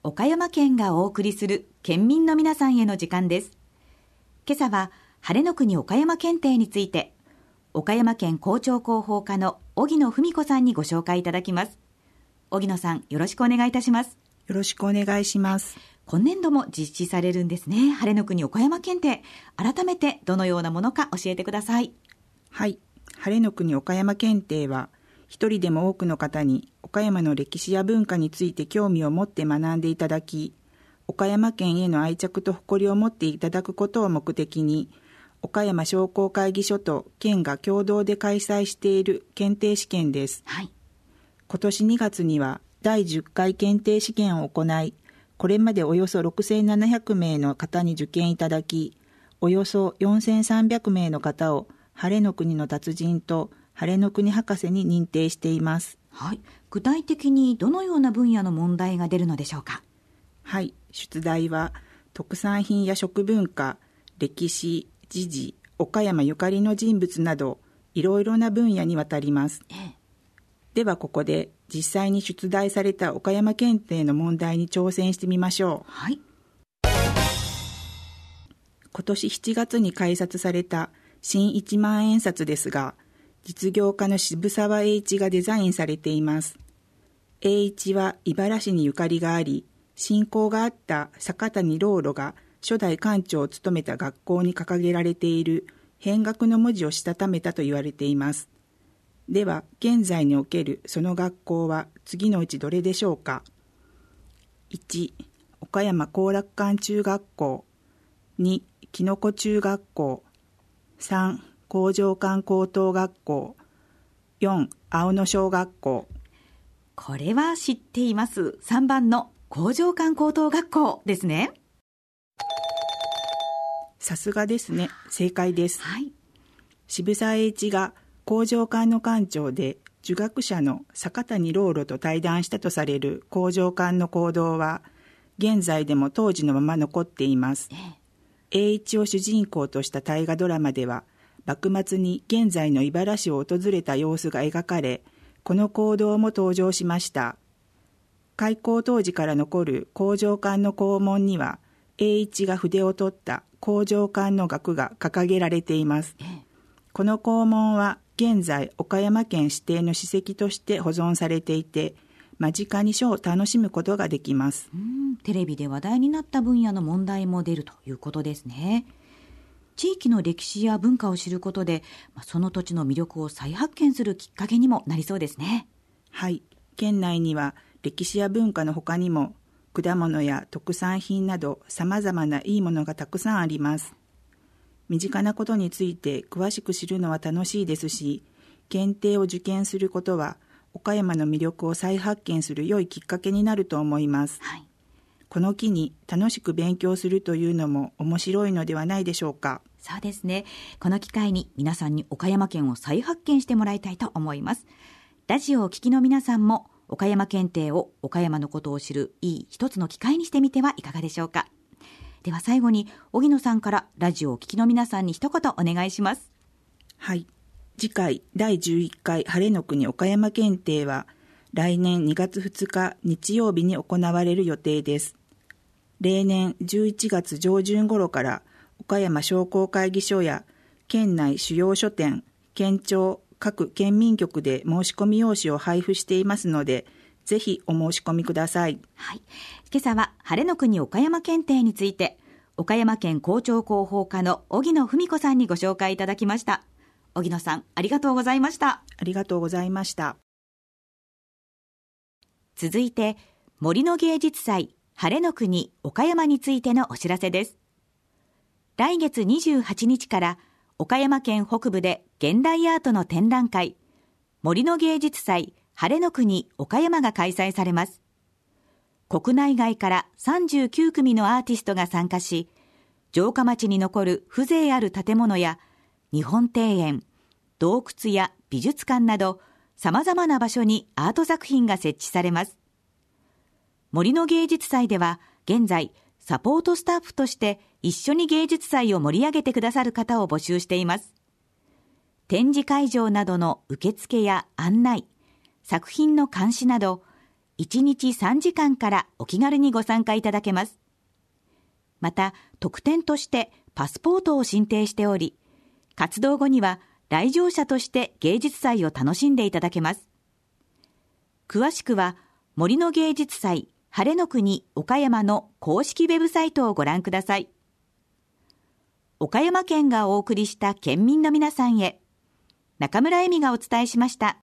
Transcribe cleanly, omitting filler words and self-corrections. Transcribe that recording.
岡山県がお送りする県民の皆さんへの時間です。今朝は晴れの国岡山検定について、岡山県校長広報課の荻野文子さんにご紹介いただきます。荻野さん、よろしくお願いいたします。 よろしくお願いします。 今年度も実施されるんですね。晴れの国岡山検定、改めてどのようなものか教えてください。 はい、晴れの国岡山検定は、一人でも多くの方に岡山の歴史や文化について興味を持って学んでいただき、岡山県への愛着と誇りを持っていただくことを目的に、岡山商工会議所と県が共同で開催している検定試験です。 はい、 今年2月には第10回検定試験を行い、これまでおよそ6700名の方に受験いただき、およそ4300名の方を晴れの国の達人と晴れの国博士に認定しています。 はい、具体的にどのような分野の問題が出るのでしょうか。 はい、出題は特産品や食文化、歴史、時事、岡山ゆかりの人物などいろいろな分野にわたります。ではここで実際に出題された岡山検定の問題に挑戦してみましょう。 はい、 今年7月に改札された新1万円札ですが、実業家の渋沢栄一がデザインされています。栄一は茨城にゆかりがあり、親交があった坂谷老路が初代館長を務めた学校に掲げられている変額の文字をしたためたと言われています。では現在におけるその学校は次のうちどれでしょうか。1、岡山後楽館中学校。2、きのこ中学校。3、工場館高等学校。4、青野小学校。 これは知っています。3番の工場館高等学校ですね。 さすがですね。正解です。 はい、 渋沢栄一が工場館の館長で儒学者の坂谷老路と対談したとされる工場館の講堂は現在でも当時のまま残っています。栄一を主人公とした大河ドラマでは幕末に現在の茨城を訪れた様子が描かれ、この講堂も登場しました。開校当時から残る工場館の校門には栄一が筆を取った工場館の額が掲げられています。この校門は現在岡山県指定の史跡として保存されていて、間近に書を楽しむことができます。 テレビで話題になった分野の問題も出るということですね。地域の歴史や文化を知ることで、その土地の魅力を再発見するきっかけにもなりそうですね。 はい、県内には歴史や文化の他にも果物や特産品などさまざまないいものがたくさんあります。身近なことについて詳しく知るのは楽しいですし、検定を受験することは岡山の魅力を再発見する良いきっかけになると思います。 はい、 この機に楽しく勉強するというのも面白いのではないでしょうか。 そうですね。この機会に皆さんに岡山県を再発見してもらいたいと思います。ラジオをお聞きの皆さんも岡山検定を岡山のことを知るいい一つの機会にしてみてはいかがでしょうか。では最後に荻野さんからラジオをお聞きの皆さんに一言お願いします。 はい、次回第11回晴れの国岡山検定は来年2月2日日曜日に行われる予定です。例年11月上旬頃から岡山商工会議所や県内主要書店、県庁、各県民局で申し込み用紙を配布していますので、ぜひお申し込みください。 はい、今朝は晴れの国岡山検定について岡山県校長広報課の荻野文子さんにご紹介いただきました。荻野さん、ありがとうございました。 ありがとうございました。 続いて森の芸術祭晴れの国岡山についてのお知らせです。来月28日から岡山県北部で現代アートの展覧会森の芸術祭晴れの国岡山が開催されます。国内外から39組のアーティストが参加し、城下町に残る風情ある建物や日本庭園、洞窟や美術館など様々な場所にアート作品が設置されます。森の芸術祭では現在サポートスタッフとして一緒に芸術祭を盛り上げてくださる方を募集しています。展示会場などの受付や案内、作品の監視など 1日3時間からお気軽にご参加いただけます。また、特典としてパスポートを申請しており、活動後には来場者として芸術祭を楽しんでいただけます。詳しくは、森の芸術祭晴れの国岡山の公式ウェブサイトをご覧ください。岡山県がお送りした県民の皆さんへ、中村恵美がお伝えしました。